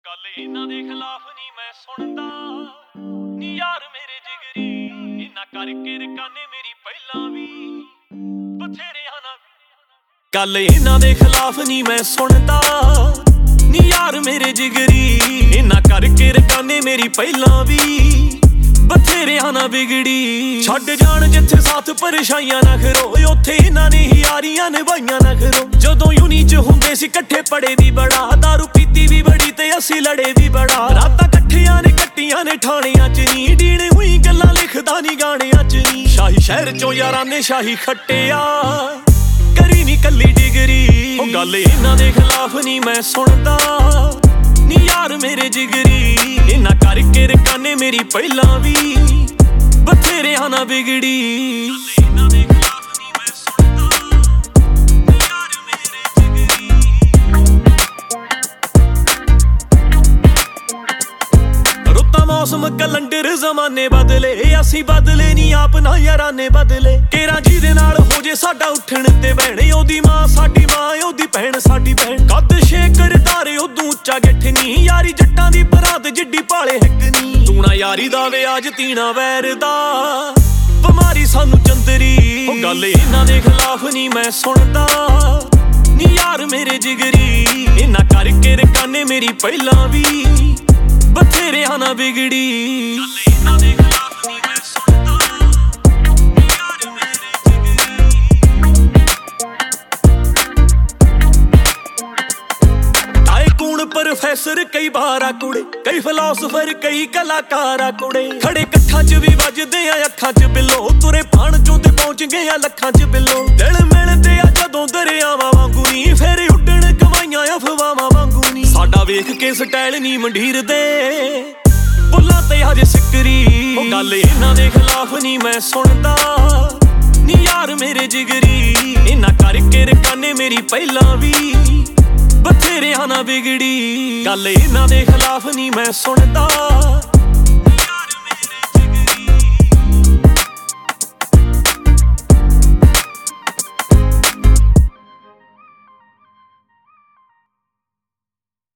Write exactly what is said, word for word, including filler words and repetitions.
ਗੱਲ ਇਹਨਾਂ ਦੇ ਖਿਲਾਫ ਨਹੀਂ ਮੈਂ ਸੁਣਦਾ ਨੀ ਯਾਰ ਮੇਰੇ ਜਿਗਰੀ ਇਹਨਾਂ ਕਰਕੇ ਰਕਾਨੇ ਮੇਰੀ ਪਹਿਲਾਂ ਵੀ ਬਥੇਰਿਆਂ ਨਾਲ ਗੱਲ ਇਹਨਾਂ ਦੇ ਖਿਲਾਫ ਨਹੀਂ ਮੈਂ ਸੁਣਦਾ ਨੀ ਯਾਰ ਮੇਰੇ ਜਿਗਰੀ ਇਹਨਾਂ ਕਰਕੇ ਰਕਾਨੇ ਮੇਰੀ ਪਹਿਲਾਂ ਵੀ ਬਥੇਰਿਆਂ ਨਾਲ ਵਿਗੜੀ ਛੱਡ ਜਾਣ ਜਿੱਥੇ ਸਾਥ ਪਰਛਾਈਆਂ ਨਾ ਖਰੋ ਉੱਥੇ ਇਹਨਾਂ ਨੇ ਯਾਰੀਆਂ ਨਿਭਾਈਆਂ ਨਾ ਖਰੋ ਜਦੋਂ ਯੂਨੀ ਚ ਹੁੰਦੇ ਸੀ ਇਕੱਠੇ ਪੜੇ ਵੀ ਬੜਾ ਦਾਰੂ ਪੀਤੀ ਵੀ ਬੜੀ ਤੇ ਅਸੀਂ ਲੜੇ ਵੀ ਬੜਾ ਰਾਤਾਂ ਇਕੱਠੀਆਂ ਨੇ ਕੱਟੀਆਂ ਨੇ ਠਾਣਿਆਂ ਚ ਨੀ ਡੀਣੇ ਹੋਈ ਗੱਲਾਂ ਲਿਖਦਾ ਨੀ ਗਾਣਿਆਂ ਚ ਨੀ ਸ਼ਾਹੀ ਸ਼ਹਿਰ ਚੋਂ ਯਾਰਾਂ ਨੇ ਸ਼ਾਹੀ ਖੱਟਿਆ ਕਰੀ ਨੀ ਕੱਲੀ ਡਿਗਰੀ ਉਹ ਗੱਲ ਇਹਨਾਂ ਦੇ ਖਿਲਾਫ ਨਹੀਂ ਮੈਂ ਸੁਣਦਾ ਨੀ ਯਾਰ ਮੇਰੇ ਜਿਗਰੀ ਇਹਨਾਂ ਕਰਕੇ ਰਕਾਨੇ ਮੇਰੀ ਪਹਿਲਾਂ ਵੀ ਬਥੇਰਿਆਂ ਨਾਲ ਵਿਗੜੀ ਰੁੱਤਾਂ ਮੌਸਮ ਕੈਲੰਡਰ ਜ਼ਮਾਨੇ ਬਦਲੇ ਅਸੀਂ ਬਦਲੇ ਨੀ ਆਪ ਨਾ ਯਾਰਾਂ ਨੇ ਬਦਲੇ ਕੇਰਾਂ ਜਿਹਦੇ ਨਾਲ ਹੋ ਜੇ ਸਾਡਾ ਉੱਠਣ ਤੇ ਬਹਿਣੇ ਉਹਦੀ ਮਾਂ ਸਾਡੀ ਮਾਂ ਉਹਦੀ ਭੈਣ ਸਾਡੀ ਭੈਣ ਕੱਦ ਸ਼ੇਕਰ ਤਾਰੇ ਉਦੋਂ ਉੱਚਾ ਗਿੱਠ ਨੀ ਯਾਰੀ ਜੱਟਾਂ ਦੀ ਬਰਾਤ ਜਿੱਡੀ ਭਾਲੇ ਹੈਕ ਨੀ ਤੂਣਾ ਯਾਰੀ ਦਾ ਵਿਆਜ ਤੀਣਾ ਵੈਰ ਦਾ ਬਿਮਾਰੀ ਸਾਨੂੰ ਚੰਦਰੀ ਉਹ ਗੱਲ ਇਹਨਾਂ ਦੇ ਖਿਲਾਫ ਨਹੀਂ ਮੈਂ ਸੁਣਦਾ ਨੀ ਯਾਰ ਮੇਰੇ ਜਿਗਰੀ ਇਹਨਾਂ ਕਰਕੇ ਰਕਾਨੇ ਮੇਰੀ ਪਹਿਲਾਂ ਵੀ ਬਥੇਰਿਆਂ ਨਾਲ ਵਿਗੜੀ ਗੱਲ ਇਹਨਾਂ ਦੇ ਖਿਲਾਫ ਨਹੀਂ ਮੈਂ ਸੁਣਦਾ ਨੀ ਯਾਰ ਮੇਰੇ ਜਿਗਰੀ ਆਏ ਕੌਣ ਪ੍ਰੋਫੈਸਰ ਕਈ ਬਾਰਾ ਕੁੜੇ ਕਈ ਫਿਲਾਸਫਰ ਕਈ ਕਲਾਕਾਰਾ ਕੁੜੇ ਖੜੇ ਕੱਠਾਂ ਚ ਵੀ ਵੱਜਦੇ ਆ ਅੱਖਾਂ ਚ ਬਿੱਲੋ ਤੁਰੇ ਪਾਣ ਚੋਂ ਤੇ ਪਹੁੰਚ ਗਏ ਆ ਲੱਖਾਂ ਚ ਬਿੱਲੋ ਦਿਲ ਮਿਲਦੇ ਆ ਜਦੋਂ ਦਰਿਆਵਾਂ ਵਾਂਗੂ ਨੀ ਫੇਰ ਉੱਡਣ ਕਮਾਈਆਂ ਅਫਵਾਹਾਂ ਵਾਂਗੂ ਨੀ ਸਾਡਾ ਵੇਖ ਕੇ ਸਟਾਈਲ ਨੀ ਮੰਡੀਰ ਦੇ ਬੁੱਲਾਂ ਤੇ ਹਜੇ ਸਿੱਕਰੀ ਉਹ ਗੱਲ ਇਹਨਾਂ ਦੇ ਖਿਲਾਫ ਨਹੀਂ ਮੈਂ ਸੁਣਦਾ ਨੀ ਯਾਰ ਮੇਰੇ ਜਿਗਰੀ ਇਹਨਾਂ ਕਰਕੇ ਰਕਾਨੇ ਮੇਰੀ ਪਹਿਲਾਂ ਵੀ ਬਥੇਰਿਆਂ ਨਾਲ ਵਿਗੜੀ ਗੱਲ ਇਹਨਾਂ ਦੇ ਖਿਲਾਫ ਨਹੀਂ ਮੈਂ ਸੁਣਦਾ